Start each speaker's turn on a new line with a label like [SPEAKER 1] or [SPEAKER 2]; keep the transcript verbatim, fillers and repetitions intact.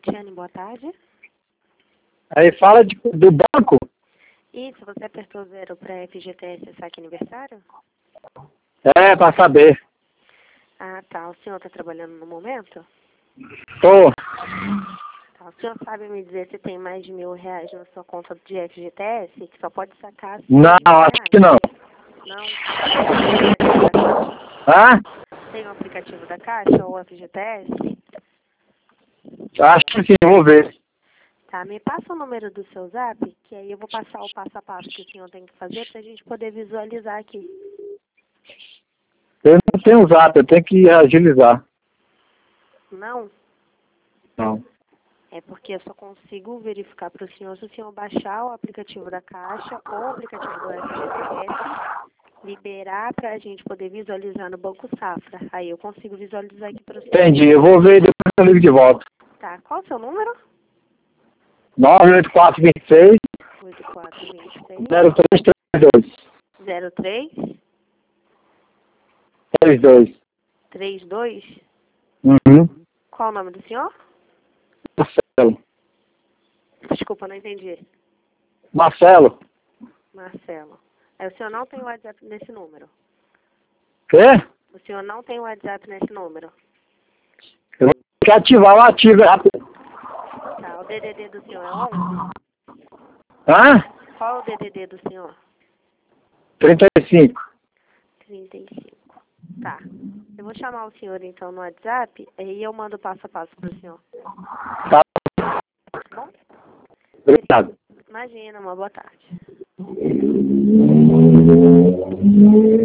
[SPEAKER 1] Tatiane, boa tarde.
[SPEAKER 2] Aí fala de, do banco?
[SPEAKER 1] Isso, você apertou zero para F G T S saque aniversário?
[SPEAKER 2] É, pra saber.
[SPEAKER 1] Ah, tá. O senhor está trabalhando no momento?
[SPEAKER 2] Tô.
[SPEAKER 1] Tá. O senhor sabe me dizer se tem mais de mil reais na sua conta de F G T S? Que só pode sacar assim,
[SPEAKER 2] Não, acho que não.
[SPEAKER 1] Não? Tem o aplicativo da Caixa?
[SPEAKER 2] Hã?
[SPEAKER 1] Tem o aplicativo da Caixa ou F G T S?
[SPEAKER 2] Acho que sim, vou ver.
[SPEAKER 1] Tá, me passa o número do seu zap, que aí eu vou passar o passo a passo que o senhor tem que fazer pra gente poder visualizar aqui.
[SPEAKER 2] Eu não tenho zap, eu tenho que agilizar.
[SPEAKER 1] Não?
[SPEAKER 2] Não.
[SPEAKER 1] É porque eu só consigo verificar para o senhor se o senhor baixar o aplicativo da Caixa ou o aplicativo do F G T S, liberar para a gente poder visualizar no Banco Safra. Aí eu consigo visualizar aqui para o senhor.
[SPEAKER 2] Entendi, eu vou ver e depois eu ligo de volta.
[SPEAKER 1] Tá, qual o seu número?
[SPEAKER 2] nove oito quatro dois seis,
[SPEAKER 1] oito quatro dois seis,
[SPEAKER 2] zero três três dois.
[SPEAKER 1] zero três
[SPEAKER 2] três dois.
[SPEAKER 1] três dois.
[SPEAKER 2] Uhum.
[SPEAKER 1] Qual o nome do senhor?
[SPEAKER 2] Marcelo.
[SPEAKER 1] Desculpa, não entendi.
[SPEAKER 2] Marcelo.
[SPEAKER 1] Marcelo. É, o senhor não tem WhatsApp nesse número?
[SPEAKER 2] Quê?
[SPEAKER 1] O senhor não tem WhatsApp nesse número?
[SPEAKER 2] Eu vou ter que ativar o ativo rápido.
[SPEAKER 1] Tá, o D D D do senhor é onze?
[SPEAKER 2] Hã?
[SPEAKER 1] Qual é o D D D do senhor?
[SPEAKER 2] trinta e cinco.
[SPEAKER 1] trinta e cinco. Tá. Eu vou chamar o senhor então no WhatsApp, aí eu mando passo a passo pro senhor.
[SPEAKER 2] Tá.
[SPEAKER 1] Tá bom?
[SPEAKER 2] Obrigado.
[SPEAKER 1] Imagina, uma boa tarde.